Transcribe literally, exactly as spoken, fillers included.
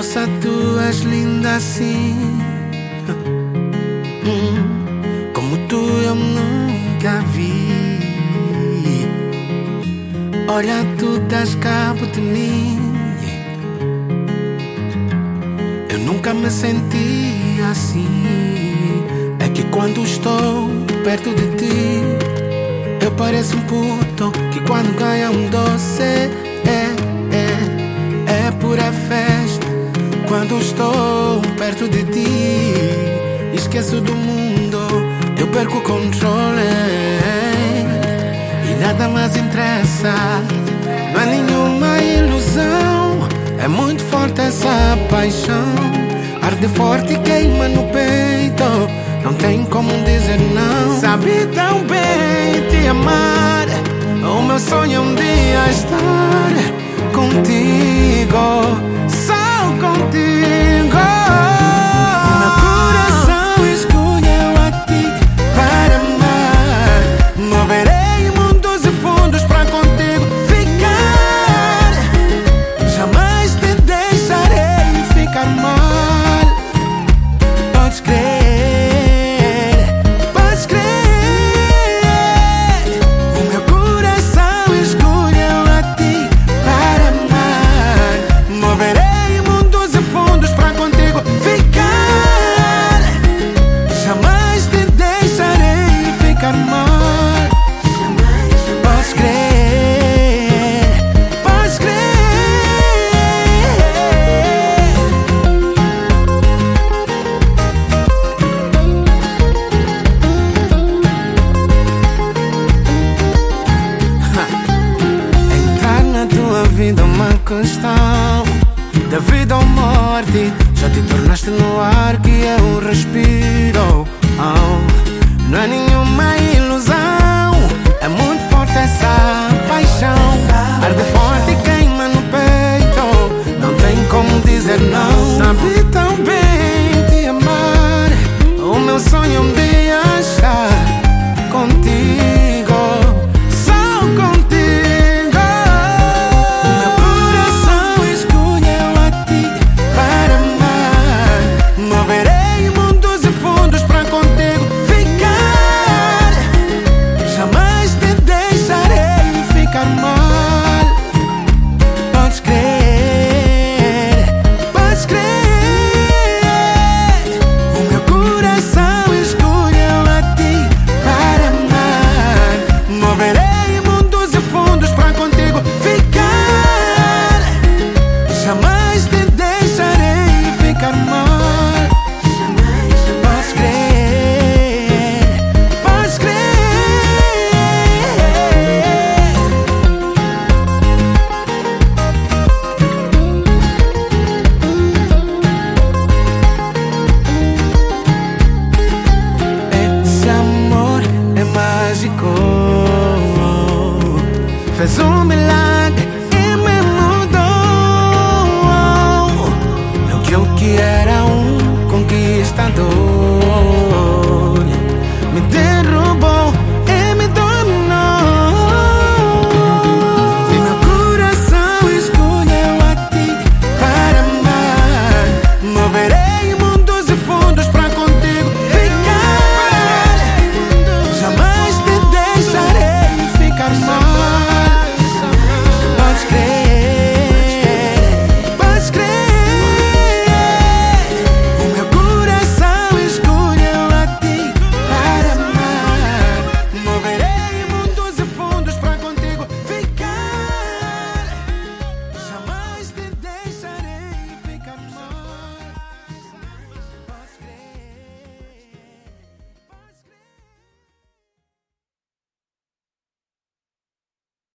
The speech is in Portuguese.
Moça, tu és linda assim. Hum, como tu eu nunca vi. Olha, tu das cabo de mim. Eu nunca me senti assim. É que quando estou perto de ti, eu pareço um puto que quando ganha um doce é, é, é pura festa. Quando estou perto de ti, esqueço do mundo, eu perco o controle e nada mais interessa. Não é nenhuma ilusão, é muito forte essa paixão. Arde forte e queima no peito, não tem como dizer não. Sabe tão bem te amar, o meu sonho é um dia estar contigo, só contigo. O meu coração escolheu a ti para amar. Moverei mundos e fundos para contigo ficar. Jamais te deixarei ficar mal. Podes crer.